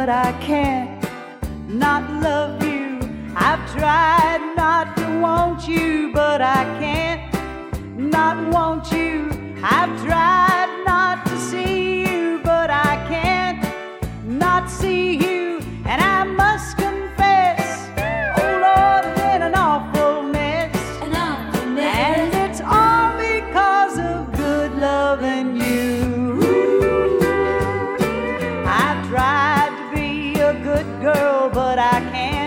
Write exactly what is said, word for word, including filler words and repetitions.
I can't not love you. I've tried not to want you, but I can't not want you. I've tried not to see you, but I can't not see you. And I must confess, oh Lord, I'm in an awful mess. An awful mess. And it's all because of good loving you. I've tried to be a good girl, but I can't